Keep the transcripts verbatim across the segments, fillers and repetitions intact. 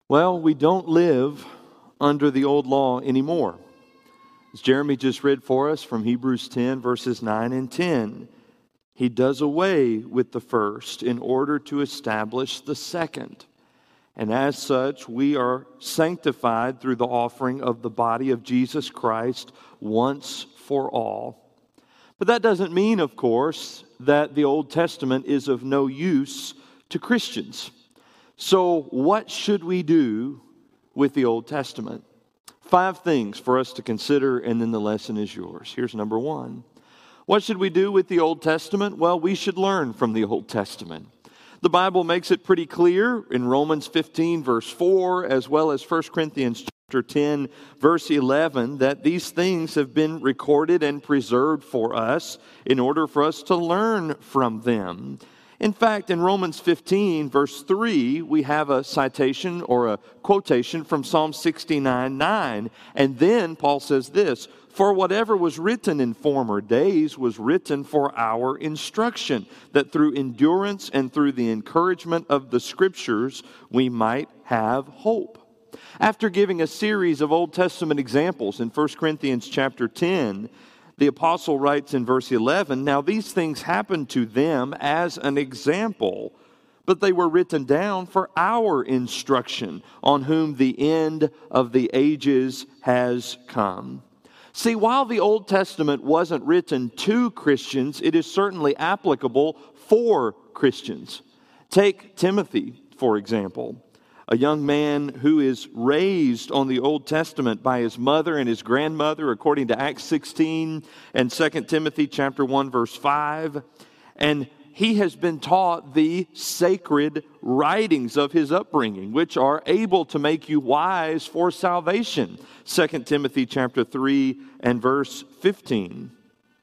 Well, we don't live under the old law anymore. As Jeremy just read for us from Hebrews ten, verses nine and ten, he does away with the first in order to establish the second. And as such, we are sanctified through the offering of the body of Jesus Christ once for all. But that doesn't mean, of course, that the Old Testament is of no use to Christians. So what should we do with the Old Testament? Five things for us to consider, and then the lesson is yours. Here's number one. What should we do with the Old Testament? Well, we should learn from the Old Testament. The Bible makes it pretty clear in Romans fifteen, verse four, as well as First Corinthians chapter ten, verse eleven, that these things have been recorded and preserved for us in order for us to learn from them. In fact, in Romans fifteen, verse three, we have a citation or a quotation from Psalm sixty-nine, nine. And then Paul says this, "For whatever was written in former days was written for our instruction, that through endurance and through the encouragement of the Scriptures we might have hope." After giving a series of Old Testament examples in First Corinthians chapter ten, the apostle writes in verse eleven, "Now these things happened to them as an example, but they were written down for our instruction, on whom the end of the ages has come." See, while the Old Testament wasn't written to Christians, it is certainly applicable for Christians. Take Timothy, for example. A young man who is raised on the Old Testament by his mother and his grandmother, according to Acts sixteen and Second Timothy chapter one, verse five. And he has been taught the sacred writings of his upbringing, which are able to make you wise for salvation. Second Timothy chapter three and verse fifteen.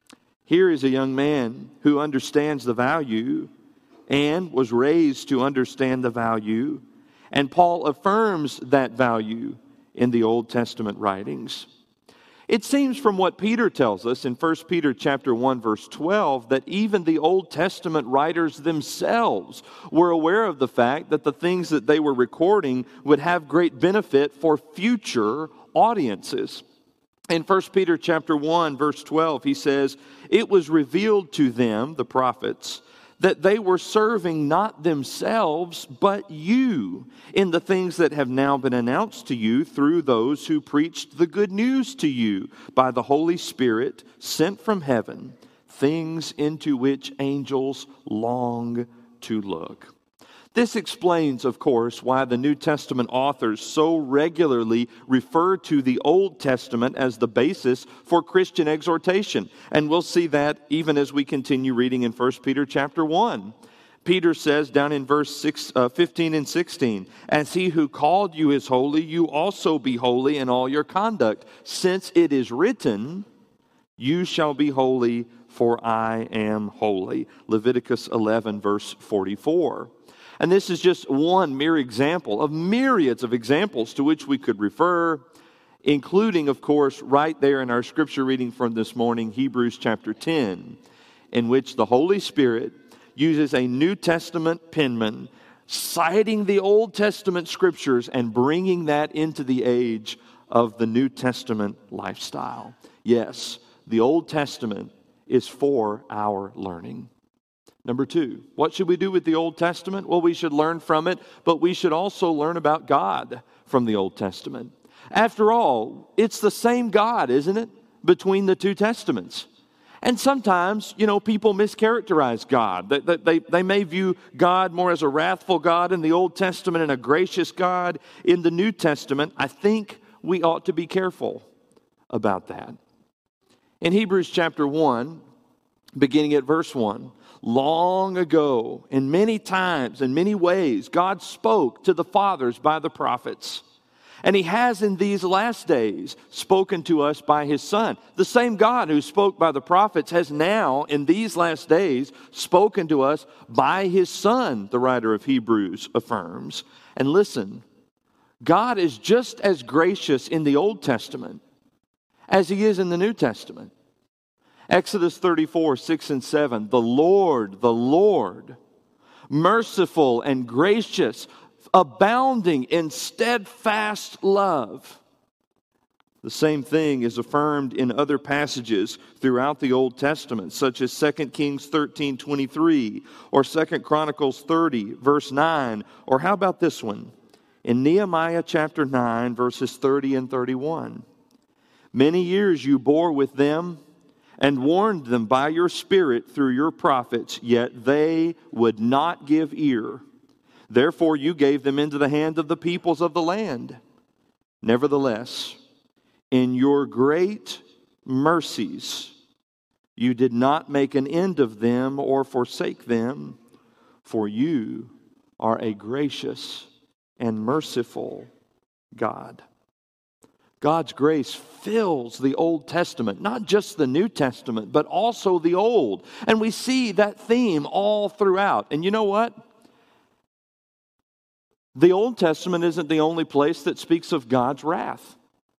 Here is a young man who understands the value and was raised to understand the value. And Paul affirms that value in the Old Testament writings. It seems from what Peter tells us in First Peter chapter one, verse twelve, that even the Old Testament writers themselves were aware of the fact that the things that they were recording would have great benefit for future audiences. In First Peter chapter one, verse twelve, he says, "It was revealed to them," the prophets, "that they were serving not themselves, but you, in the things that have now been announced to you through those who preached the good news to you by the Holy Spirit sent from heaven, things into which angels long to look." This explains, of course, why the New Testament authors so regularly refer to the Old Testament as the basis for Christian exhortation. And we'll see that even as we continue reading in First Peter chapter one. Peter says down in verse six, uh, fifteen and sixteen, "As he who called you is holy, you also be holy in all your conduct, since it is written, 'You shall be holy, for I am holy.'" Leviticus eleven, verse forty-four. And this is just one mere example of myriads of examples to which we could refer, including, of course, right there in our scripture reading from this morning, Hebrews chapter ten, in which the Holy Spirit uses a New Testament penman, citing the Old Testament scriptures and bringing that into the age of the New Testament lifestyle. Yes, the Old Testament is for our learning. Number two, what should we do with the Old Testament? Well, we should learn from it, but we should also learn about God from the Old Testament. After all, it's the same God, isn't it, between the two Testaments? And sometimes, you know, people mischaracterize God. They, they, they may view God more as a wrathful God in the Old Testament and a gracious God in the New Testament. I think we ought to be careful about that. In Hebrews chapter one, beginning at verse one, long ago, in many times, in many ways, God spoke to the fathers by the prophets. And He has in these last days spoken to us by His Son. The same God who spoke by the prophets has now, in these last days, spoken to us by His Son, the writer of Hebrews affirms. And listen, God is just as gracious in the Old Testament as He is in the New Testament. Exodus thirty-four, six and seven, "The Lord, the Lord, merciful and gracious, abounding in steadfast love. The same thing is affirmed in other passages throughout the Old Testament, such as Second Kings thirteen twenty-three, or Second Chronicles thirty, verse nine, or how about this one? In Nehemiah chapter nine, verses thirty and thirty-one. Many years you bore with them and warned them by your Spirit through your prophets, yet they would not give ear. Therefore you gave them into the hand of the peoples of the land. Nevertheless, in your great mercies, you did not make an end of them or forsake them, for you are a gracious and merciful God. God's grace fills the Old Testament, not just the New Testament, but also the Old. And we see that theme all throughout. And you know what? The Old Testament isn't the only place that speaks of God's wrath.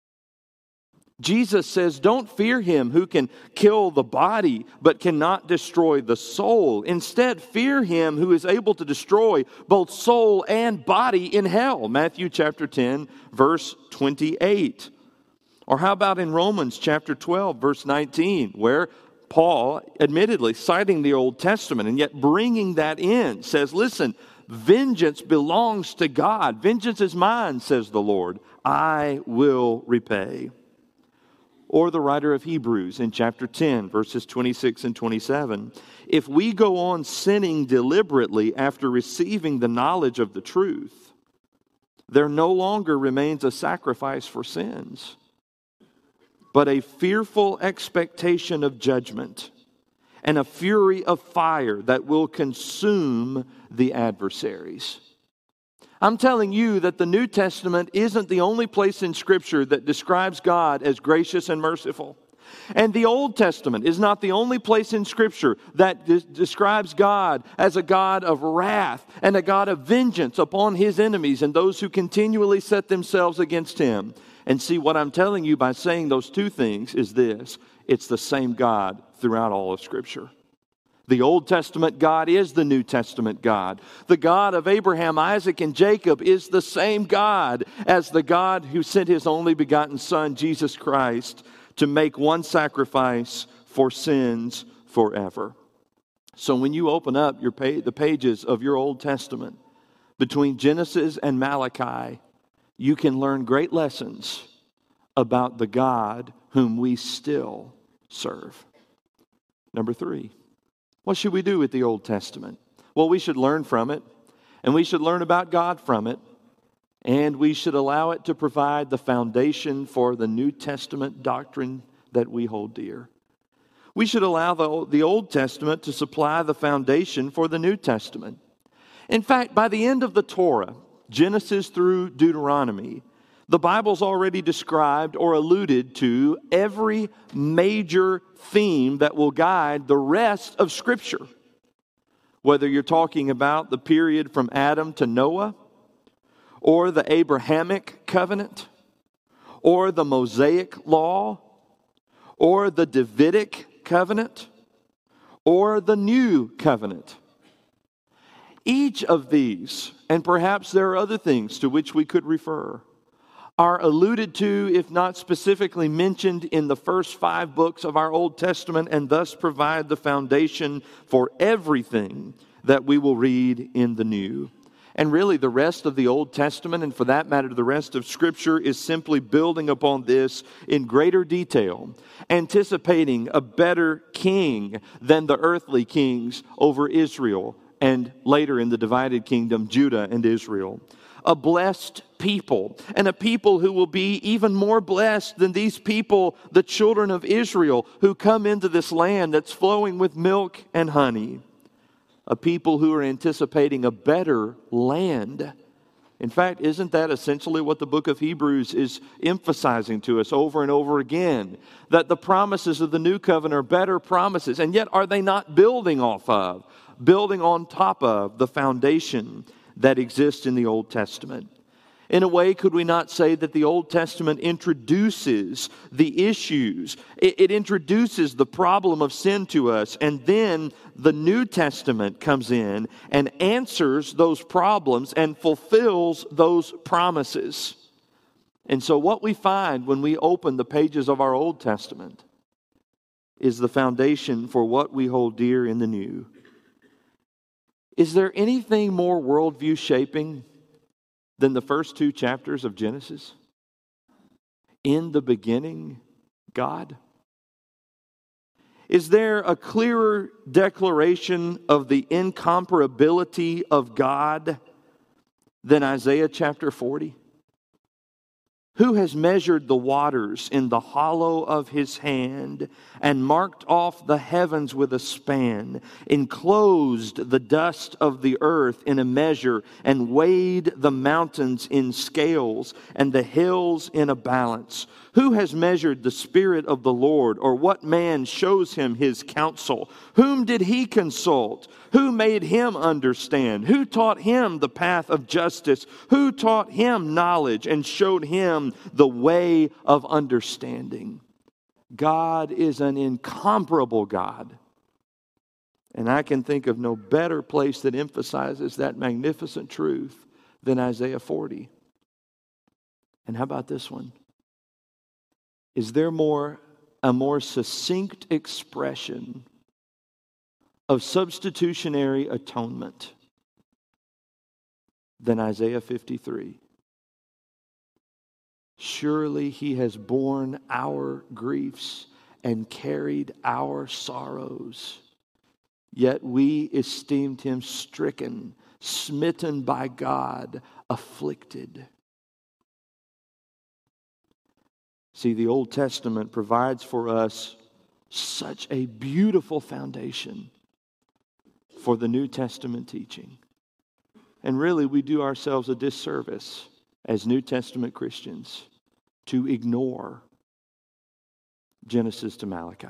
Jesus says, don't fear him who can kill the body but cannot destroy the soul. Instead, fear him who is able to destroy both soul and body in hell. Matthew chapter ten, verse twenty-eight. Or how about in Romans chapter twelve, verse nineteen, where Paul, admittedly citing the Old Testament and yet bringing that in, says, listen, vengeance belongs to God. Vengeance is mine, says the Lord. I will repay. Or the writer of Hebrews in chapter ten, verses twenty-six and twenty-seven. If we go on sinning deliberately after receiving the knowledge of the truth, there no longer remains a sacrifice for sins, but a fearful expectation of judgment and a fury of fire that will consume the adversaries. I'm telling you that the New Testament isn't the only place in Scripture that describes God as gracious and merciful. And the Old Testament is not the only place in Scripture that de- describes God as a God of wrath and a God of vengeance upon his enemies and those who continually set themselves against him. And see, what I'm telling you by saying those two things is this: it's the same God throughout all of Scripture. The Old Testament God is the New Testament God. The God of Abraham, Isaac, and Jacob is the same God as the God who sent his only begotten Son, Jesus Christ, to make one sacrifice for sins forever. So when you open up your pa- the pages of your Old Testament, between Genesis and Malachi, you can learn great lessons about the God whom we still serve. Number three. What should we do with the Old Testament? Well, we should learn from it, and we should learn about God from it, and we should allow it to provide the foundation for the New Testament doctrine that we hold dear. We should allow the, the Old Testament to supply the foundation for the New Testament. In fact, by the end of the Torah, Genesis through Deuteronomy, the Bible's already described or alluded to every major theme that will guide the rest of Scripture. Whether you're talking about the period from Adam to Noah, or the Abrahamic covenant, or the Mosaic law, or the Davidic covenant, or the new covenant. Each of these, and perhaps there are other things to which we could refer, are alluded to, if not specifically mentioned, in the first five books of our Old Testament, and thus provide the foundation for everything that we will read in the New. And really, the rest of the Old Testament, and for that matter, the rest of Scripture, is simply building upon this in greater detail, anticipating a better king than the earthly kings over Israel, and later in the divided kingdom, Judah and Israel. A blessed people, and a people who will be even more blessed than these people, the children of Israel, who come into this land that's flowing with milk and honey. A people who are anticipating a better land. In fact, isn't that essentially what the book of Hebrews is emphasizing to us over and over again? That the promises of the new covenant are better promises, and yet are they not building off of, building on top of the foundation that exists in the Old Testament? In a way, could we not say that the Old Testament introduces the issues? It, it introduces the problem of sin to us, and then the New Testament comes in and answers those problems and fulfills those promises. And so what we find when we open the pages of our Old Testament is the foundation for what we hold dear in the New. Is there anything more worldview shaping than the first two chapters of Genesis? In the beginning, God. Is there a clearer declaration of the incomparability of God than Isaiah chapter forty? Who has measured the waters in the hollow of his hand and marked off the heavens with a span, enclosed the dust of the earth in a measure, and weighed the mountains in scales and the hills in a balance? Who has measured the Spirit of the Lord, or what man shows him his counsel? Whom did he consult? Who made him understand? Who taught him the path of justice? Who taught him knowledge and showed him the way of understanding? God is an incomparable God. And I can think of no better place that emphasizes that magnificent truth than Isaiah forty. And how about this one? Is there more a more succinct expression of substitutionary atonement than Isaiah fifty-three? Surely he has borne our griefs and carried our sorrows. Yet we esteemed him stricken, smitten by God, afflicted. See, the Old Testament provides for us such a beautiful foundation for the New Testament teaching. And really, we do ourselves a disservice as New Testament Christians to ignore Genesis to Malachi.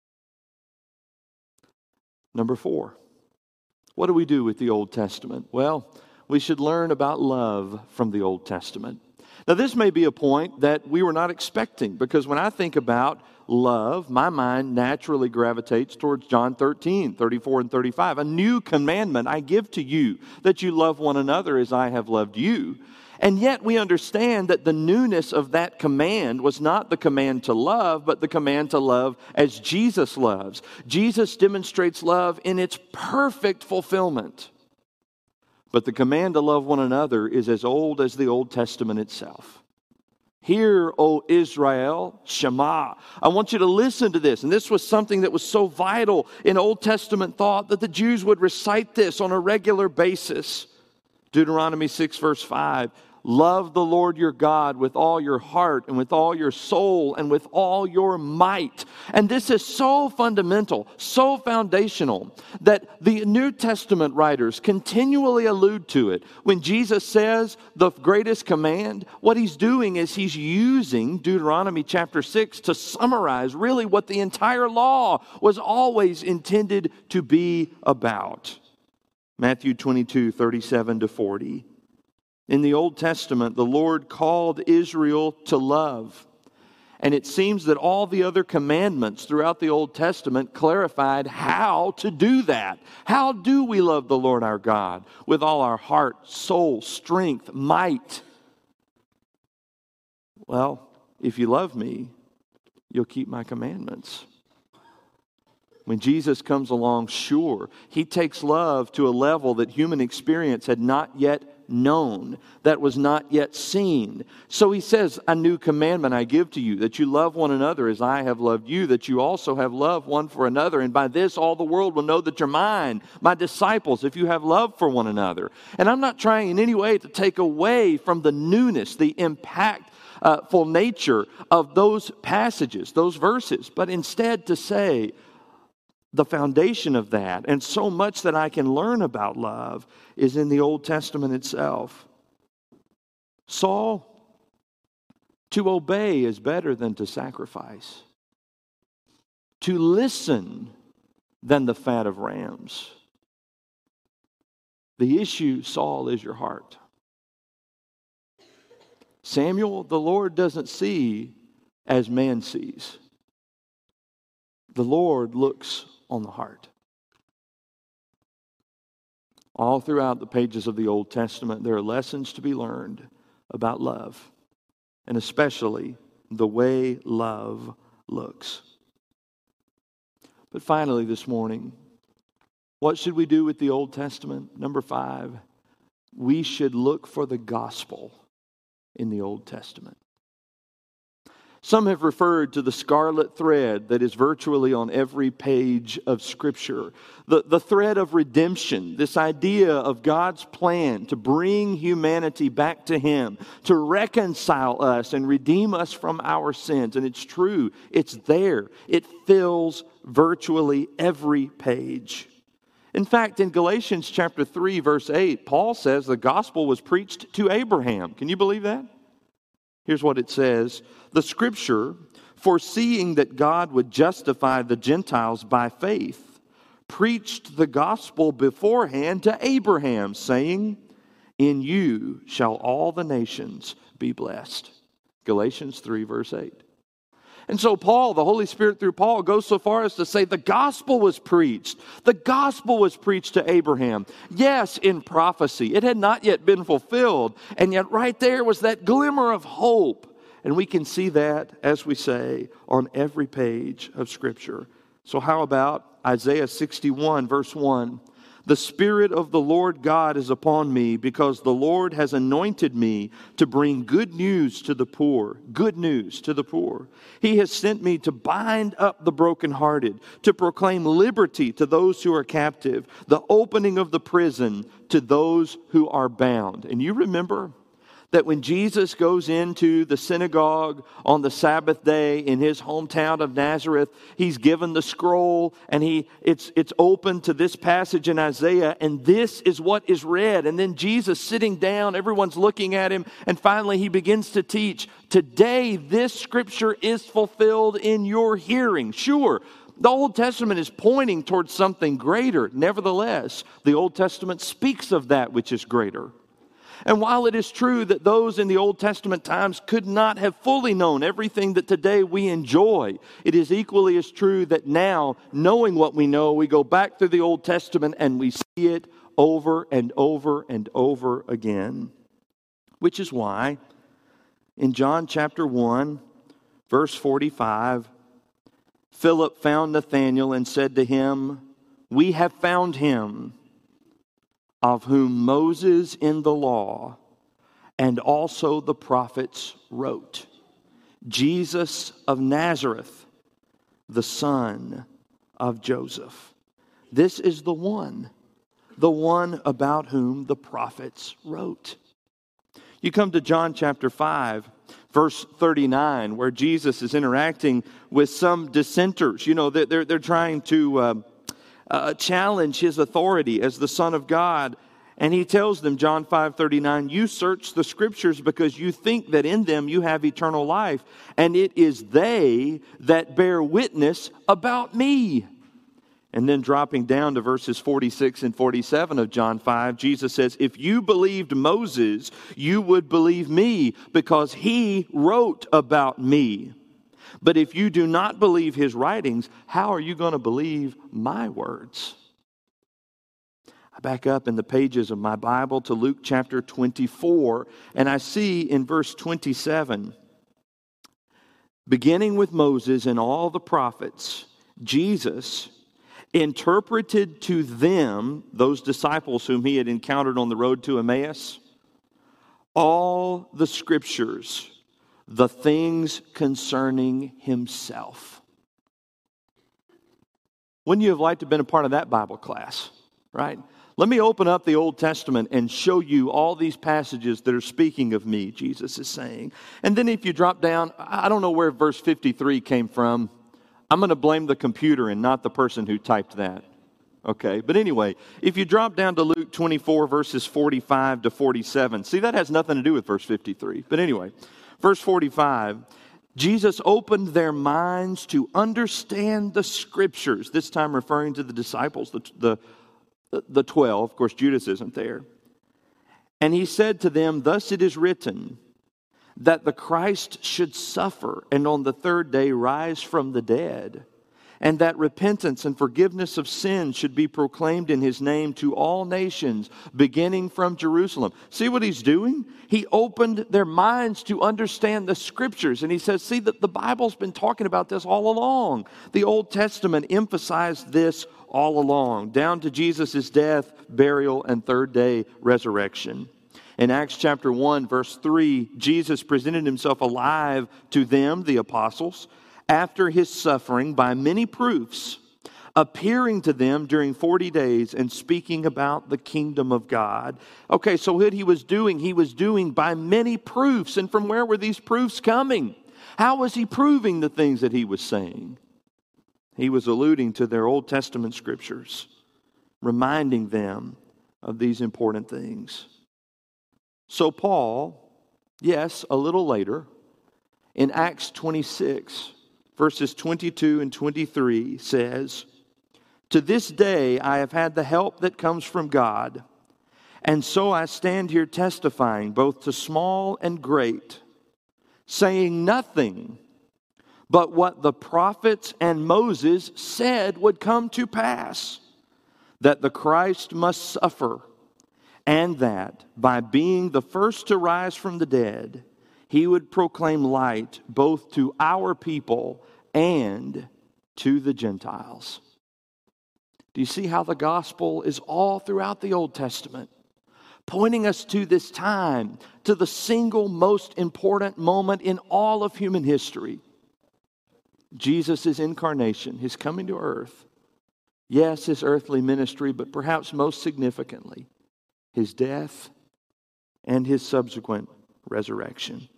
Number four, what do we do with the Old Testament? Well, we should learn about love from the Old Testament. Now, this may be a point that we were not expecting, because when I think about love, my mind naturally gravitates towards John thirteen, thirty-four and thirty-five. A new commandment I give to you, that you love one another as I have loved you. And yet we understand that the newness of that command was not the command to love, but the command to love as Jesus loves. Jesus demonstrates love in its perfect fulfillment. But the command to love one another is as old as the Old Testament itself. Hear, O Israel, Shema. I want you to listen to this. And this was something that was so vital in Old Testament thought that the Jews would recite this on a regular basis. Deuteronomy six verse five. Love the Lord your God with all your heart and with all your soul and with all your might. And this is so fundamental, so foundational, that the New Testament writers continually allude to it. When Jesus says the greatest command, what he's doing is he's using Deuteronomy chapter six to summarize really what the entire law was always intended to be about. Matthew twenty-two, thirty-seven to forty. In the Old Testament, the Lord called Israel to love. And it seems that all the other commandments throughout the Old Testament clarified how to do that. How do we love the Lord our God? With all our heart, soul, strength, might. Well, if you love me, you'll keep my commandments. When Jesus comes along, sure, he takes love to a level that human experience had not yet known, that was not yet seen. So he says, a new commandment I give to you, that you love one another as I have loved you, that you also have love one for another. And by this all the world will know that you're mine, my disciples, if you have love for one another. And I'm not trying in any way to take away from the newness, the impactful nature of those passages, those verses, but instead to say, the foundation of that, and so much that I can learn about love, is in the Old Testament itself. Saul, to obey is better than to sacrifice. To listen than the fat of rams. The issue, Saul, is your heart. Samuel, the Lord doesn't see as man sees. The Lord looks on the heart. All throughout the pages of the Old Testament, there are lessons to be learned about love, and especially the way love looks. But finally this morning, what should we do with the Old Testament? Number five, we should look for the gospel in the Old Testament. Some have referred to the scarlet thread that is virtually on every page of Scripture. The, the thread of redemption, this idea of God's plan to bring humanity back to Him, to reconcile us and redeem us from our sins. And it's true, it's there. It fills virtually every page. In fact, in Galatians chapter three, verse eight, Paul says the gospel was preached to Abraham. Can you believe that? Here's what it says. The Scripture, foreseeing that God would justify the Gentiles by faith, preached the gospel beforehand to Abraham, saying, in you shall all the nations be blessed. Galatians three, verse eight. And so Paul, the Holy Spirit through Paul, goes so far as to say the gospel was preached. The gospel was preached to Abraham. Yes, in prophecy. It had not yet been fulfilled. And yet right there was that glimmer of hope. And we can see that, as we say, on every page of Scripture. So how about Isaiah sixty-one, verse one? The Spirit of the Lord God is upon me, because the Lord has anointed me to bring good news to the poor. Good news to the poor. He has sent me to bind up the brokenhearted, to proclaim liberty to those who are captive, the opening of the prison to those who are bound. And you remember that when Jesus goes into the synagogue on the Sabbath day in his hometown of Nazareth, he's given the scroll and he it's it's open to this passage in Isaiah, and this is what is read. And then Jesus sitting down, everyone's looking at him, and finally he begins to teach, today this scripture is fulfilled in your hearing. Sure, the Old Testament is pointing towards something greater. Nevertheless, the Old Testament speaks of that which is greater. And while it is true that those in the Old Testament times could not have fully known everything that today we enjoy, it is equally as true that now, knowing what we know, we go back through the Old Testament and we see it over and over and over again. Which is why, in John chapter one, verse forty-five, Philip found Nathanael and said to him, we have found him, of whom Moses in the law and also the prophets wrote, Jesus of Nazareth, the son of Joseph. This is the one, the one about whom the prophets wrote. You come to John chapter five, verse thirty-nine, where Jesus is interacting with some dissenters. You know, they're, they're trying to Uh, Uh, challenge his authority as the Son of God. And he tells them, John five thirty-nine, you search the Scriptures because you think that in them you have eternal life, and it is they that bear witness about me. And then dropping down to verses forty-six and forty-seven of John five, Jesus says, if you believed Moses, you would believe me, because he wrote about me. But if you do not believe his writings, how are you going to believe my words? I back up in the pages of my Bible to Luke chapter twenty-four, and I see in verse twenty-seven, beginning with Moses and all the prophets, Jesus interpreted to them, those disciples whom he had encountered on the road to Emmaus, all the Scriptures, the things concerning himself. Wouldn't you have liked to have been a part of that Bible class, right? Let me open up the Old Testament and show you all these passages that are speaking of me, Jesus is saying. And then if you drop down, I don't know where verse fifty-three came from. I'm going to blame the computer and not the person who typed that. Okay, but anyway, if you drop down to Luke twenty-four, verses forty-five to forty-seven, see, that has nothing to do with verse fifty-three. But anyway, verse forty-five, Jesus opened their minds to understand the Scriptures, this time referring to the disciples, the, the, the twelve. Of course, Judas isn't there. And he said to them, thus it is written, that the Christ should suffer and on the third day rise from the dead, and that repentance and forgiveness of sins should be proclaimed in his name to all nations, beginning from Jerusalem. See what he's doing? He opened their minds to understand the Scriptures. And he says, see, that the Bible's been talking about this all along. The Old Testament emphasized this all along, down to Jesus' death, burial, and third day resurrection. In Acts chapter one, verse three, Jesus presented himself alive to them, the apostles, after his suffering by many proofs, appearing to them during forty days and speaking about the kingdom of God. Okay, so what he was doing, he was doing by many proofs. And from where were these proofs coming? How was he proving the things that he was saying? He was alluding to their Old Testament scriptures, reminding them of these important things. So Paul, yes, a little later, in Acts twenty-six, verses twenty-two and twenty-three says, to this day I have had the help that comes from God, and so I stand here testifying both to small and great, saying nothing but what the prophets and Moses said would come to pass, that the Christ must suffer, and that by being the first to rise from the dead, he would proclaim light both to our people and to the Gentiles. Do you see how the gospel is all throughout the Old Testament, pointing us to this time, to the single most important moment in all of human history? Jesus' incarnation, his coming to earth. Yes, his earthly ministry, but perhaps most significantly, his death and his subsequent resurrection.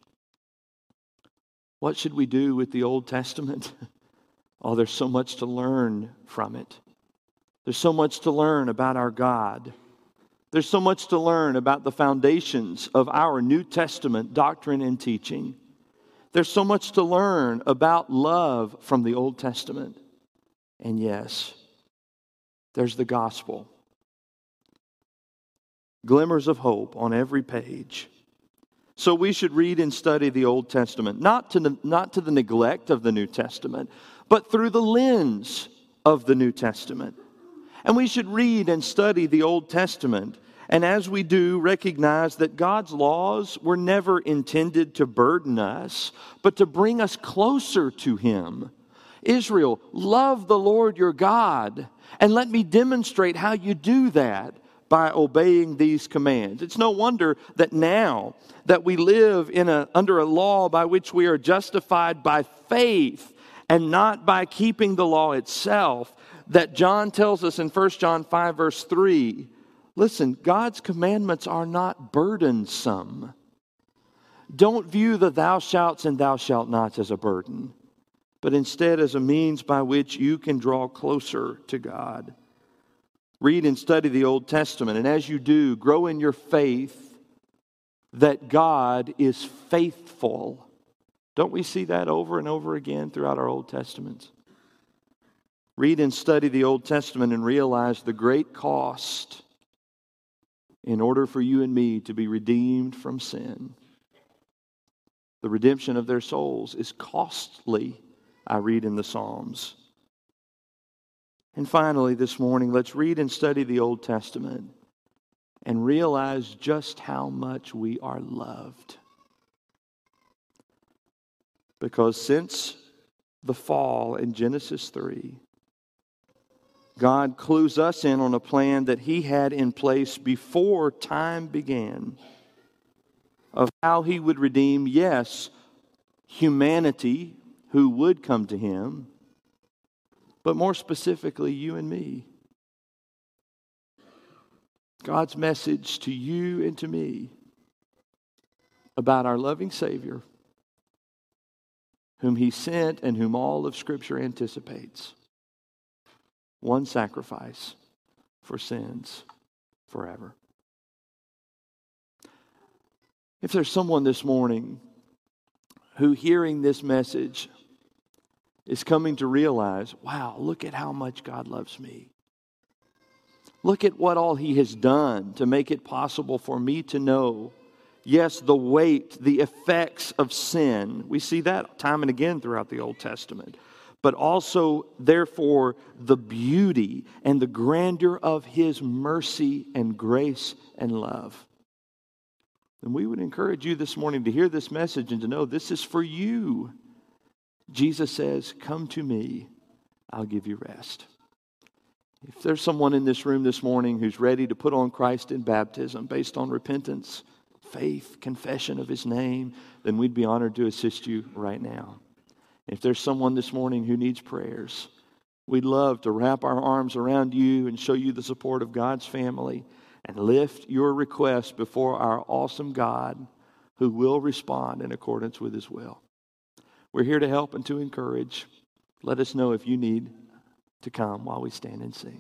What should we do with the Old Testament? Oh, there's so much to learn from it. There's so much to learn about our God. There's so much to learn about the foundations of our New Testament doctrine and teaching. There's so much to learn about love from the Old Testament. And yes, there's the gospel. Glimmers of hope on every page. So we should read and study the Old Testament, not to, not to the neglect of the New Testament, but through the lens of the New Testament. And we should read and study the Old Testament, and as we do, recognize that God's laws were never intended to burden us, but to bring us closer to Him. Israel, love the Lord your God, and let me demonstrate how you do that by obeying these commands. It's no wonder that now that we live in a, under a law by which we are justified by faith and not by keeping the law itself, that John tells us in First John five verse three, listen, God's commandments are not burdensome. Don't view the thou shalts and thou shalt nots as a burden, but instead as a means by which you can draw closer to God. Read and study the Old Testament, and as you do, grow in your faith that God is faithful. Don't we see that over and over again throughout our Old Testaments? Read and study the Old Testament and realize the great cost in order for you and me to be redeemed from sin. The redemption of their souls is costly, I read in the Psalms. And finally, this morning, let's read and study the Old Testament and realize just how much we are loved. Because since the fall in Genesis three, God clues us in on a plan that He had in place before time began of how He would redeem, yes, humanity who would come to Him, but more specifically, you and me. God's message to you and to me about our loving Savior, whom He sent and whom all of Scripture anticipates. One sacrifice for sins forever. If there's someone this morning who, hearing this message, is coming to realize, wow, look at how much God loves me. Look at what all He has done to make it possible for me to know Yes, the weight, the effects of sin. We see that time and again throughout the Old Testament. But also, therefore, the beauty and the grandeur of His mercy and grace and love. And we would encourage you this morning to hear this message and to know this is for you. Jesus says, "Come to me, I'll give you rest." If there's someone in this room this morning who's ready to put on Christ in baptism based on repentance, faith, confession of His name, then we'd be honored to assist you right now. If there's someone this morning who needs prayers, we'd love to wrap our arms around you and show you the support of God's family and lift your request before our awesome God who will respond in accordance with His will. We're here to help and to encourage. Let us know if you need to come while we stand and sing.